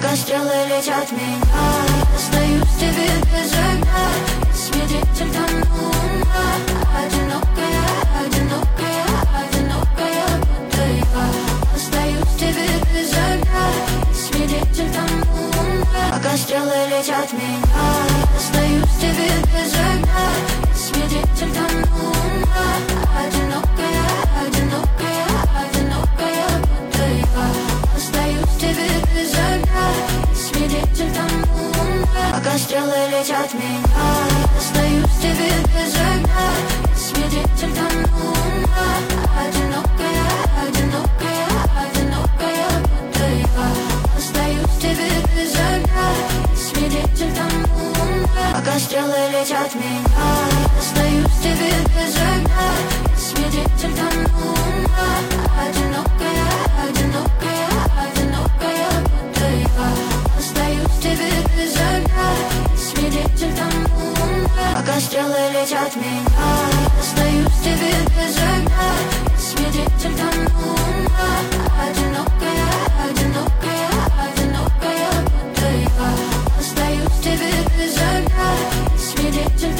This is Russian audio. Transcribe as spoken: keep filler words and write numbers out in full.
Пока стрелы летят в меня, остаюсь тебе без огня. Свидетель тому ума. Одинокая, одинокая, одинокая, будто я. Остаюсь тебе без огня. Свидетель тому ума. Пока стрелы летят в меня, остаюсь тебе без огня. Свидетель тому ума. Одинокая, одинокая, одинокая, будто я. Остаюсь тебе без огня. Свидетель тому ума. Пока стрелы летят в меня, остаюсь тебе без огня. Свидетель тому ума. Одинокая, одинокая, одинокая, будто я. Остаюсь тебе без огня. Свидетель тому ума. Пока стрелы летят в меня, остаюсь тебе без огня. Свидетель тому ума. Одинокая, одинокая, одинокая, будто я. Остаюсь тебе без огня. Свидетель тому ума. Пока стрелы летят в меня, остаюсь тебе без огня.